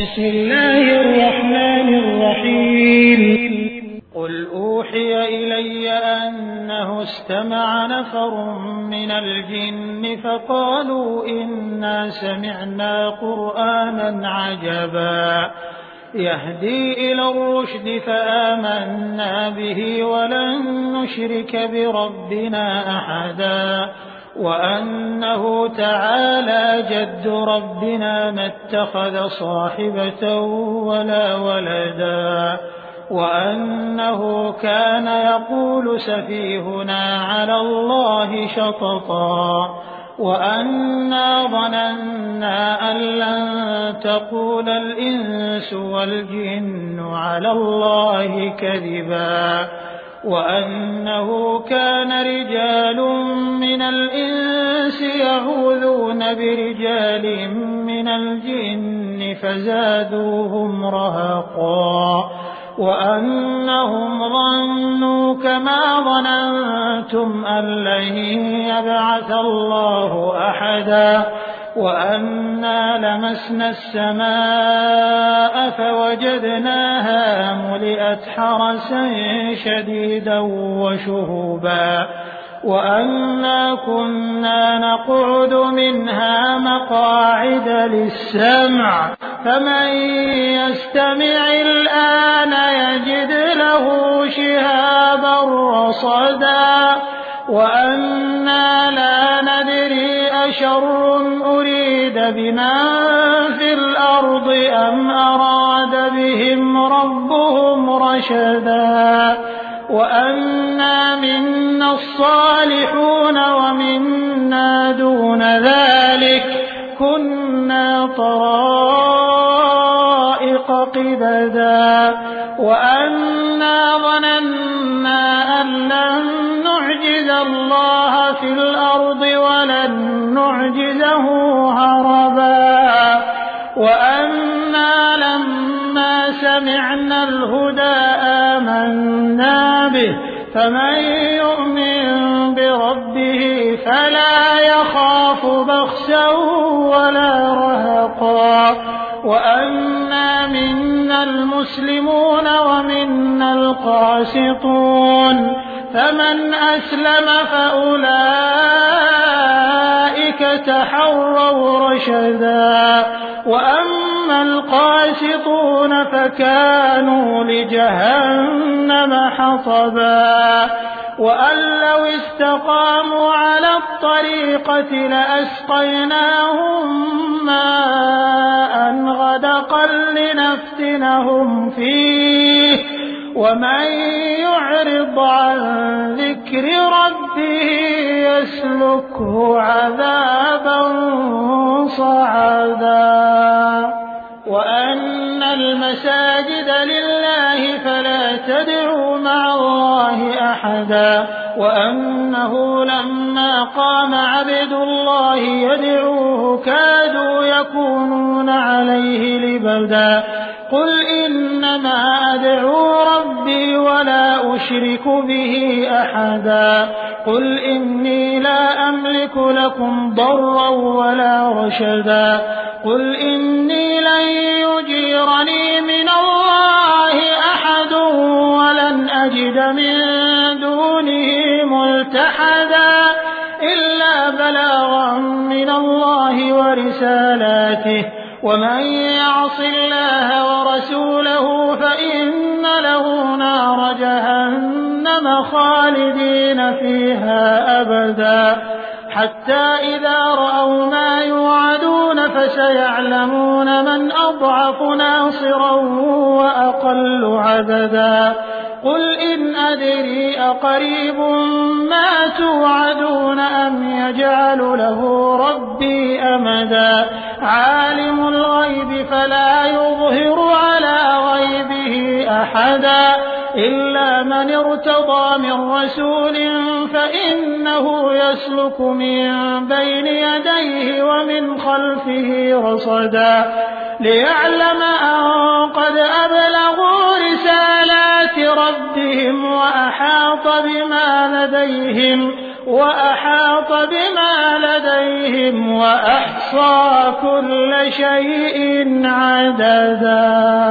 بسم الله الرحمن الرحيم قل أوحي إلي أنه استمع نفر من الجن فقالوا إنا سمعنا قرآنا عجبا يهدي إلى الرشد فآمنا به ولن نشرك بربنا أحدا وأنه تعالى جد ربنا ما اتخذ صاحبة ولا ولدا وأنه كان يقول سفيهنا على الله شططا وأنا ظننا أن لن تقول الإنس والجن على الله كذبا وأنه كان رجال من الإنس يعوذون برجال من الجن فزادوهم رهقا وأنهم ظنوا كما ظننتم أن لن يبعث الله أحدا وأنا لمسنا السماء فوجدناها ملئت حرسا شديدا وشهبا وأنا كنا نقعد منها مقاعد للسمع فمن يستمع الآن يجد له شهابا رصدا وأنا لا ندري أشر أريد بمن في الأرض أم أراد بهم ربهم رشدا وأنا منا الصالحون ومنا دون ذلك كنا طرائق قددا وأنا ظننا أن لن نعجز الله في الأرض ولن نعجزه هربا وأنا لما سمعنا الهدى آمنا به فمن يؤمن بربه فلا يخاف بخسا ولا رهقا وأنا منا المسلمون ومنا القاسطون فمن أسلم فأولئك تحروا رشدا وأما القاسطون فكانوا لجهنم حطبا وأن لو استقاموا على الطريقة لأسقيناهم ماء غدقا لنفتنهم فيه ومن يعرض عن ذكر ربه يسلكه عذابا صعدا وأن المساجد لله فلا تدعوا مع الله أحدا وأنه لما قام عبد الله يدعوه كادوا يكونون عليه لبدا قل إنما أدعو ربي ولا أشرك به أحدا قل إني لا أملك لكم ضرا ولا رشدا قل إني لن يجيرني من الله أحد ولن أجد من دونه ملتحدا إلا بلاغا من الله ورسالاته ومن يعص الله ورسوله فإن له نار جهنم خالدين فيها أبدا حتى إذا رأوا ما يوعدون فسيعلمون من أضعف ناصرا وأقل عددا قل إن أدري أقريب ما توعدون أم يجعل له ربي أمدا عالم الغيب فلا يظهر على غيبه أحدا إلا من ارتضى من رسول فإنه يسلك من بين يديه ومن خلفه رصدا ليعلم أن قد أبلغوا رسالات ربهم وأحاط بما لديهم وأحاط بما لديهم وأحصى كل شيء عددا.